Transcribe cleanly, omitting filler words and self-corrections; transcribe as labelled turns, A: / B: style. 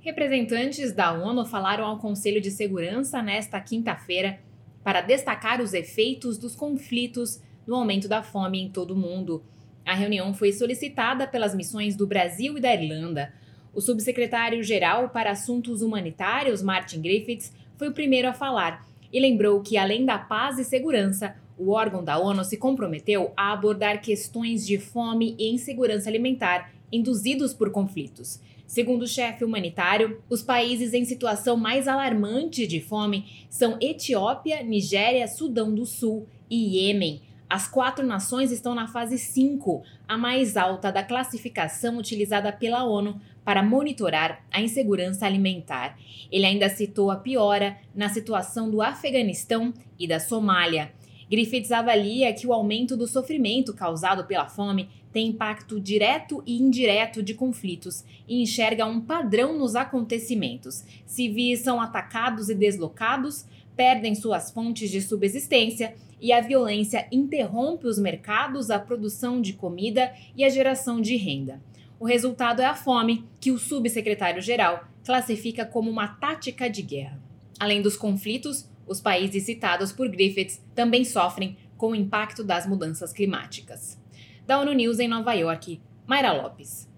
A: Representantes da ONU falaram ao Conselho de Segurança nesta quinta-feira para destacar os efeitos dos conflitos no aumento da fome em todo o mundo. A reunião foi solicitada pelas missões do Brasil e da Irlanda. O subsecretário-geral para Assuntos Humanitários, Martin Griffiths, foi o primeiro a falar e lembrou que, além da paz e segurança, o órgão da ONU se comprometeu a abordar questões de fome e insegurança alimentar induzidos por conflitos. Segundo o chefe humanitário, os países em situação mais alarmante de fome são Etiópia, Nigéria, Sudão do Sul e Iêmen. As 4 nações estão na fase 5, a mais alta da classificação utilizada pela ONU para monitorar a insegurança alimentar. Ele ainda citou a piora na situação do Afeganistão e da Somália. Griffiths avalia que o aumento do sofrimento causado pela fome tem impacto direto e indireto de conflitos e enxerga um padrão nos acontecimentos. Civis são atacados e deslocados, perdem suas fontes de subsistência e a violência interrompe os mercados, a produção de comida e a geração de renda. O resultado é a fome, que o subsecretário-geral classifica como uma tática de guerra. Além dos conflitos, os países citados por Griffiths também sofrem com o impacto das mudanças climáticas. Da ONU News em Nova York, Mayra Lopes.